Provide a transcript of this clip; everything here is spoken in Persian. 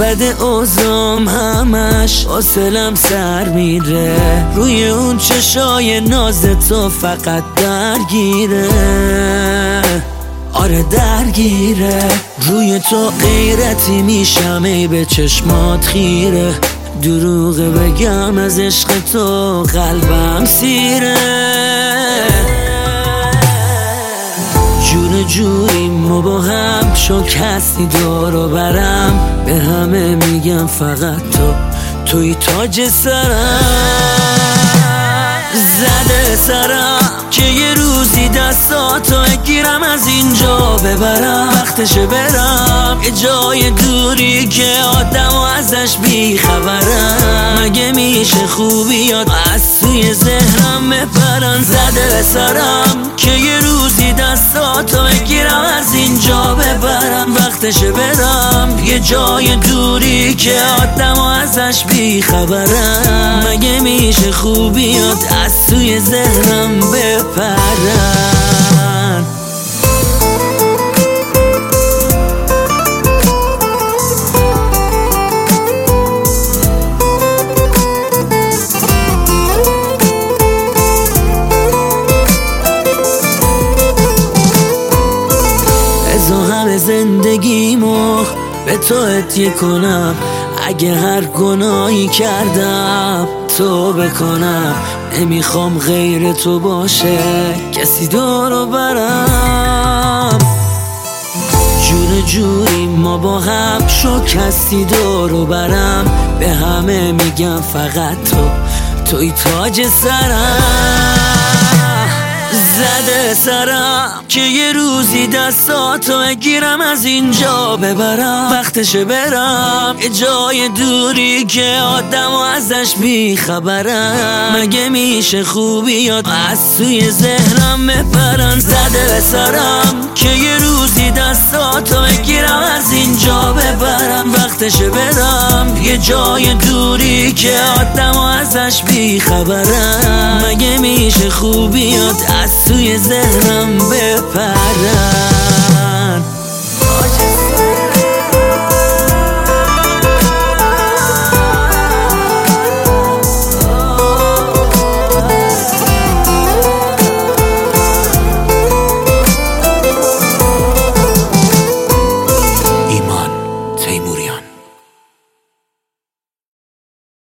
بد اوزام همش حوصلم سر میره، روی اون چشای ناز تو فقط درگیره. آره درگیره، روی تو غیرتی میشم ای به چشمات خیره. دروغه بگم از عشق تو قلبم سیره. جور جوریم ما با هم، شکستی دورو برم، به همه میگم فقط توی تاج سرم. زده سرم که یه روزی دستاتو گیرم از اینجا ببرم، وقتشه برم یه جای دوری که آدم و ازش بیخبرم. مگه میشه خوبیات از توی ذهنم بپرن؟ زده سرم که یه روزی دستاتو بگیرم از اینجا ببرم، وقتشه برم یه جای دوری که آدم و ازش بیخبرم. مگه میشه خوبیات از توی ذهنم بپرن؟ همه زندگیمو به تو هدیه کنم، اگه هر گناهی کردم تو بکنم. نمیخوام غیر تو باشه کسی دورو برم. جور جوری ما با هم، شکستی دورو برم، به همه میگم فقط توی تاج سرم. زده سرم که یه روزی دستاتو بگیرم از اینجا ببرم، وقتشه برم یه جای دوری که آدم و ازش بیخبرم. مگه میشه خوبیات از توی ذهنم بپرن؟ زده سرم که یه روزی دستاتو بگیرم از اینجا ببرم، وقتشه برم یه جای دوری که آدم و ازش بیخبرم. مگه میشه خوبیات از توی ذهنم بپرن؟